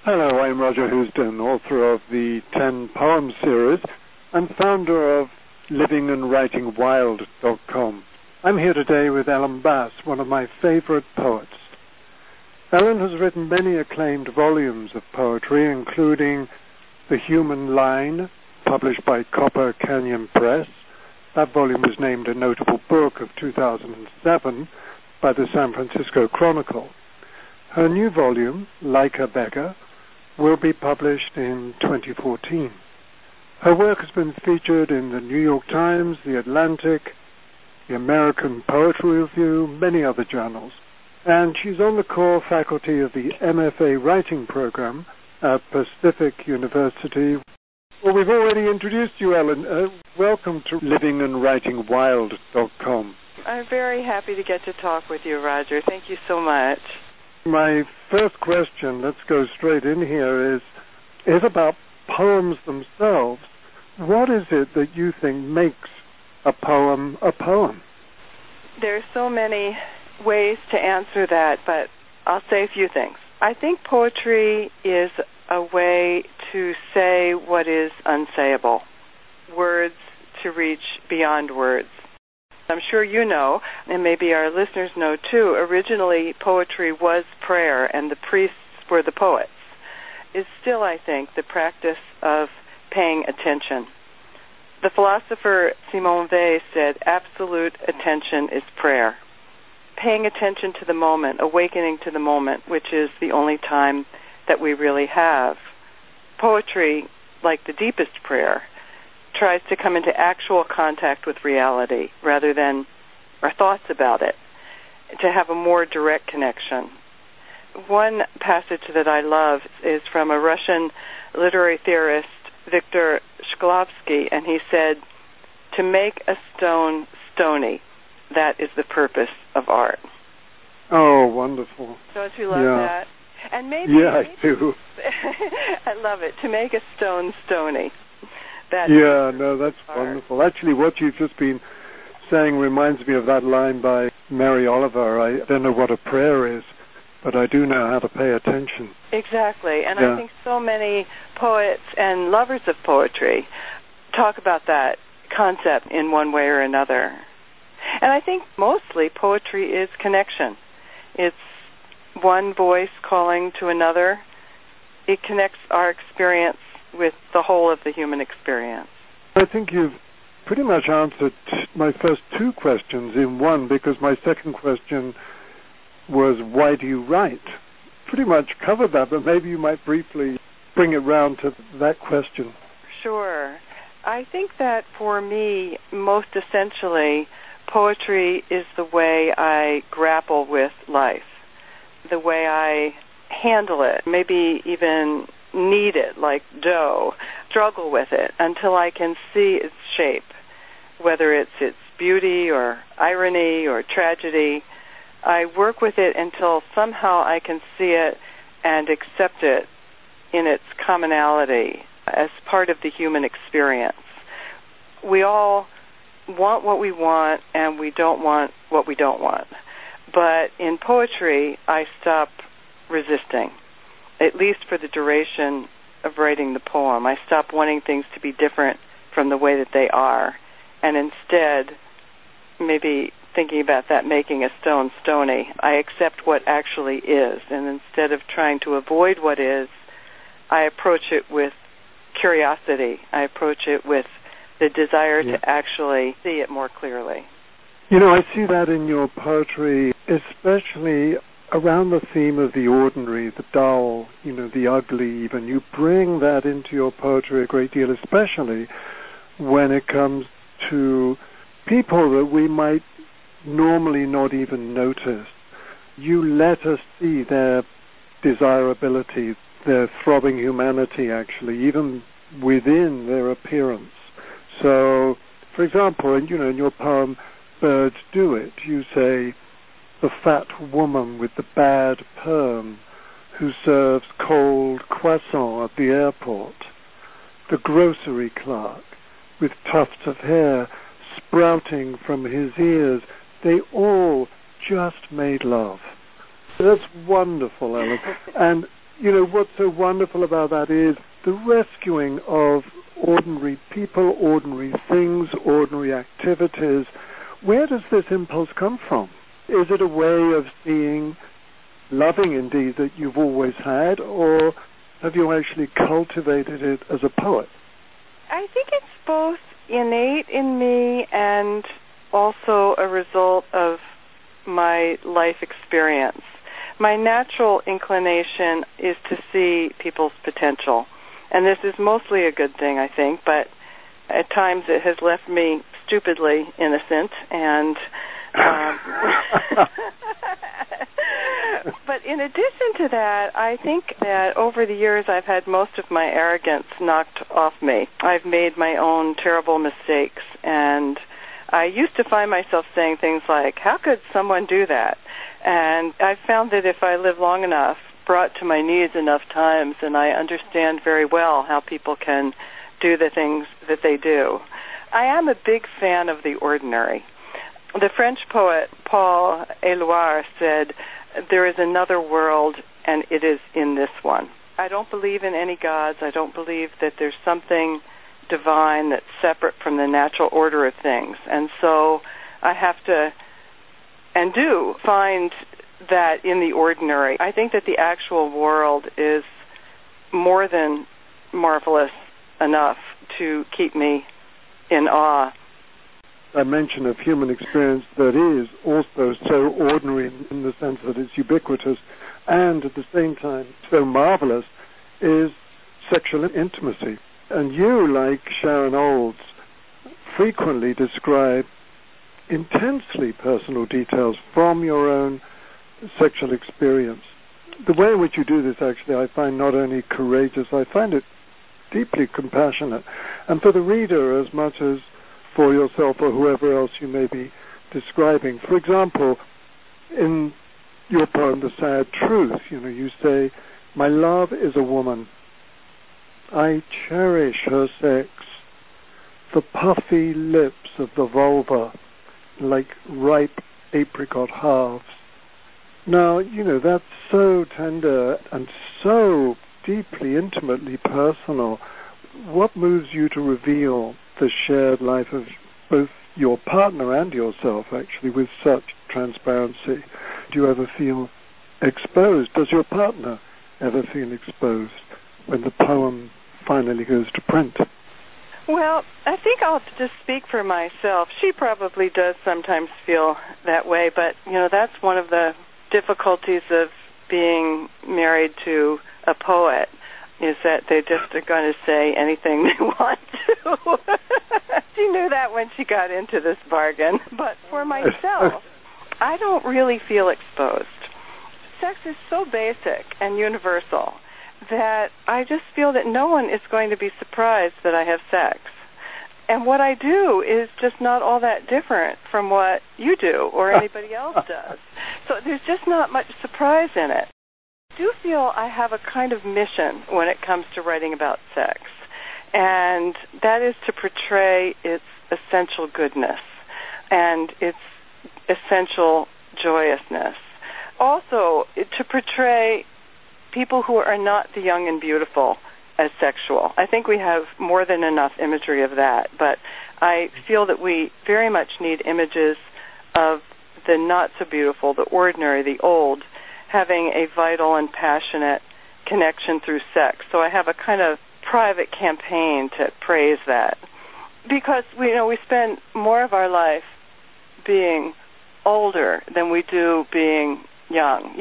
Hello, I'm Roger Houston, author of the 10 Poems series and founder of livingandwritingwild.com. I'm here today with Ellen Bass, one of my favorite poets. Ellen has written many acclaimed volumes of poetry, including The Human Line, published by Copper Canyon Press. That volume was named a notable book of 2007 by the San Francisco Chronicle. Her new volume, Like a Beggar, will be published in 2014. Her work has been featured in the New York Times, the Atlantic, the American Poetry Review, many other journals. And she's on the core faculty of the MFA writing program at Pacific University. Well, we've already introduced you, Ellen. Welcome to livingandwritingwild.com. I'm very happy to get to talk with you, Roger. Thank you so much. My first question, let's go straight in here, is about poems themselves. What is it that you think makes a poem a poem? There's so many ways to answer that, but I'll say a few things. I think poetry is a way to say what is unsayable, words to reach beyond words. I'm sure you know, and maybe our listeners know too, originally poetry was prayer and the priests were the poets. It's still, I think, the practice of paying attention. The philosopher Simone Weil said, absolute attention is prayer. Paying attention to the moment, awakening to the moment, which is the only time that we really have. Poetry, like the deepest prayer, tries to come into actual contact with reality rather than our thoughts about it, to have a more direct connection. One passage that I love is from a Russian literary theorist, Viktor Shklovsky, and he said, to make a stone stony, that is the purpose of art. Oh, wonderful. Don't you love that? And maybe, I do. I love it, to make a stone stony. That's wonderful. Actually, what you've just been saying reminds me of that line by Mary Oliver. I don't know what a prayer is, but I do know how to pay attention. Exactly, and I think so many poets and lovers of poetry talk about that concept in one way or another. And I think mostly poetry is connection. It's one voice calling to another. It connects our experience with the whole of the human experience. I think you've pretty much answered my first two questions in one, because my second question was, why do you write? Pretty much covered that, but maybe you might briefly bring it round to that question. Sure. I think that for me, most essentially, poetry is the way I grapple with life, the way I handle it, maybe even knead it like dough, struggle with it until I can see its shape, whether it's its beauty or irony or tragedy. I work with it until somehow I can see it and accept it in its commonality as part of the human experience. We all want what we want and we don't want what we don't want. But in poetry, I stop resisting, at least for the duration of writing the poem. I stop wanting things to be different from the way that they are, and instead, maybe thinking about that making a stone stony, I accept what actually is, and instead of trying to avoid what is, I approach it with curiosity. I approach it with the desire to actually see it more clearly. You know, I see that in your poetry, especially around the theme of the ordinary, the dull, the ugly even. You bring that into your poetry a great deal, especially when it comes to people that we might normally not even notice. You let us see their desirability, their throbbing humanity, actually, even within their appearance. So, for example, in your poem, Birds Do It, you say, the fat woman with the bad perm who serves cold croissant at the airport, the grocery clerk with tufts of hair sprouting from his ears, they all just made love. That's wonderful, Ellen. And what's so wonderful about that is the rescuing of ordinary people, ordinary things, ordinary activities. Where does this impulse come from? Is it a way of seeing, loving indeed, that you've always had, or have you actually cultivated it as a poet? I think it's both innate in me and also a result of my life experience. My natural inclination is to see people's potential. And this is mostly a good thing, I think, but at times it has left me stupidly innocent. And but in addition to that, I think that over the years I've had most of my arrogance knocked off me. I've made my own terrible mistakes, and I used to find myself saying things like, how could someone do that? And I've found that if I live long enough, brought to my knees enough times, and I understand very well how people can do the things that they do. I am a big fan of the ordinary. The French poet Paul Éluard said, there is another world, and it is in this one. I don't believe in any gods. I don't believe that there's something divine that's separate from the natural order of things. And so I have to, and do, find that in the ordinary. I think that the actual world is more than marvelous enough to keep me in awe. A mention of human experience that is also so ordinary in the sense that it's ubiquitous and at the same time so marvelous is sexual intimacy. And you, like Sharon Olds, frequently describe intensely personal details from your own sexual experience. The way in which you do this, actually, I find not only courageous, I find it deeply compassionate. And for the reader as much as for yourself or whoever else you may be describing. For example, in your poem, The Sad Truth, you say, my love is a woman. I cherish her sex, the puffy lips of the vulva, like ripe apricot halves. Now, that's so tender and so deeply, intimately personal. What moves you to reveal the shared life of both your partner and yourself, actually, with such transparency? Do you ever feel exposed? Does your partner ever feel exposed when the poem finally goes to print? Well, I think I'll just speak for myself. She probably does sometimes feel that way, but, that's one of the difficulties of being married to a poet, is that they just are going to say anything they want to. She knew that when she got into this bargain. But for myself, I don't really feel exposed. Sex is so basic and universal that I just feel that no one is going to be surprised that I have sex. And what I do is just not all that different from what you do or anybody else does. So there's just not much surprise in it. I do feel I have a kind of mission when it comes to writing about sex, and that is to portray its essential goodness and its essential joyousness. Also, to portray people who are not the young and beautiful as sexual. I think we have more than enough imagery of that, but I feel that we very much need images of the not so beautiful, the ordinary, the old, having a vital and passionate connection through sex. So I have a kind of private campaign to praise that. Because we spend more of our life being older than we do being young.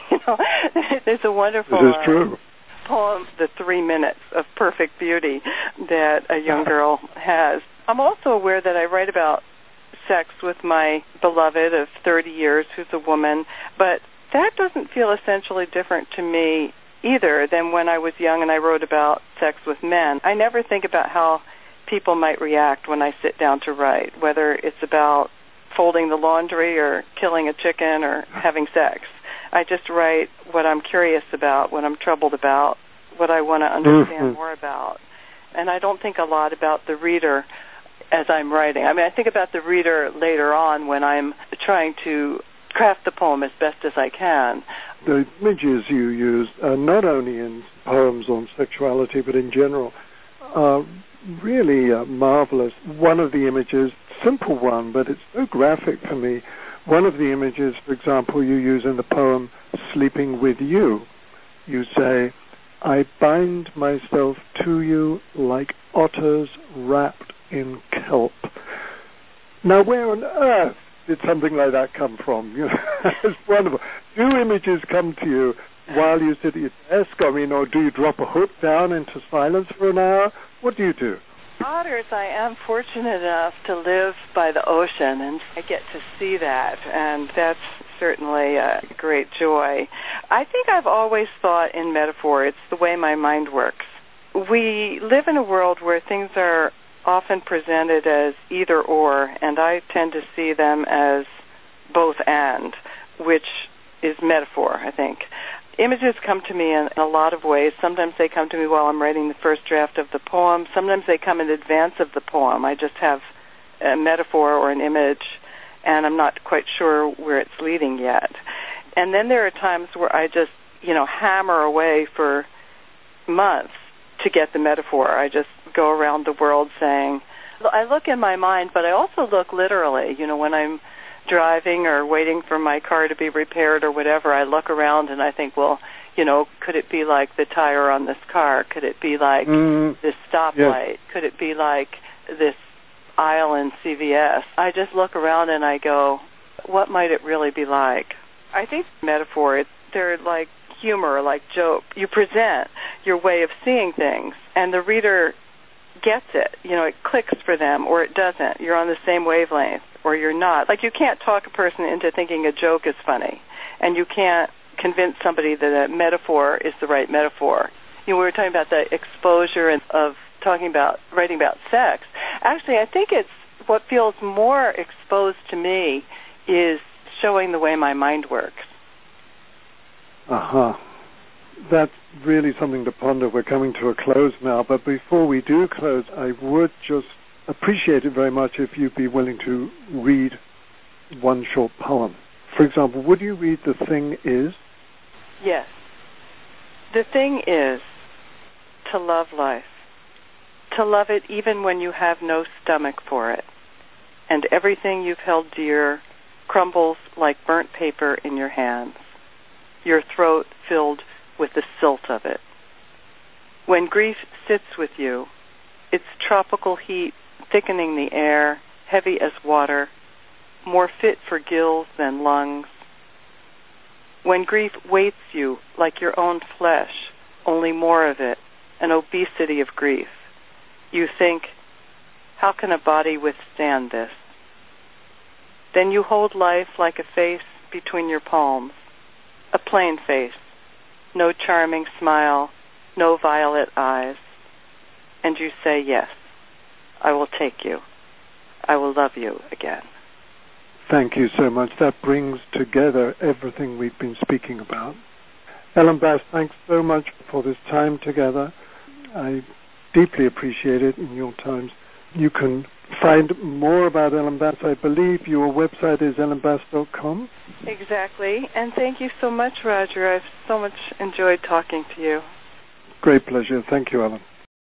There's a wonderful poem, The 3 Minutes of Perfect Beauty, that a young girl has. I'm also aware that I write about sex with my beloved of 30 years, who's a woman, but that doesn't feel essentially different to me either than when I was young and I wrote about sex with men. I never think about how people might react when I sit down to write, whether it's about folding the laundry or killing a chicken or having sex. I just write what I'm curious about, what I'm troubled about, what I want to understand more about. And I don't think a lot about the reader as I'm writing. I think about the reader later on when I'm trying to craft the poem as best as I can. The images you use, not only in poems on sexuality, but in general, are really marvelous. One of the images, simple one, but it's so graphic for me. One of the images, for example, you use in the poem Sleeping With You. You say, I bind myself to you like otters wrapped in kelp. Now, where on earth did something like that come from? You know, it's wonderful. Do images come to you while you sit at your desk? I mean, or do you drop a hook down into silence for an hour? What do you do? Otters, I am fortunate enough to live by the ocean, and I get to see that, and that's certainly a great joy. I think I've always thought in metaphor. It's the way my mind works. We live in a world where things are often presented as either or, and I tend to see them as both and, which is metaphor, I think. Images come to me in a lot of ways. Sometimes they come to me while I'm writing the first draft of the poem. Sometimes they come in advance of the poem. I just have a metaphor or an image, and I'm not quite sure where it's leading yet. And then there are times where I just, hammer away for months to get the metaphor. I just go around the world saying, I look in my mind, but I also look literally. When I'm driving or waiting for my car to be repaired or whatever, I look around and I think, well, could it be like the tire on this car? Could it be like this stoplight? Yes. Could it be like this aisle in CVS? I just look around and I go, what might it really be like? I think metaphor, they're like humor, like joke. You present your way of seeing things, and the reader gets it. It clicks for them, or it doesn't. You're on the same wavelength, or you're not. Like, you can't talk a person into thinking a joke is funny, and you can't convince somebody that a metaphor is the right metaphor. We were talking about the exposure of writing about sex. Actually, I think it's what feels more exposed to me is showing the way my mind works. Uh-huh. That's really something to ponder. We're coming to a close now, but before we do close, I would just appreciate it very much if you'd be willing to read one short poem. For example, would you read The Thing Is? Yes. The thing is to love life, to love it even when you have no stomach for it, and everything you've held dear crumbles like burnt paper in your hands, your throat filled with the silt of it. When grief sits with you, its tropical heat thickening the air, heavy as water, more fit for gills than lungs. When grief weights you like your own flesh, only more of it, an obesity of grief, you think, how can a body withstand this? Then you hold life like a face between your palms, a plain face, no charming smile, no violet eyes, and you say, yes, I will take you. I will love you again. Thank you so much. That brings together everything we've been speaking about. Ellen Bass, thanks so much for this time together. I deeply appreciate it in your times. You can find more about Ellen Bass. I believe your website is ellenbass.com. Exactly. And thank you so much, Roger. I've so much enjoyed talking to you. Great pleasure. Thank you, Ellen.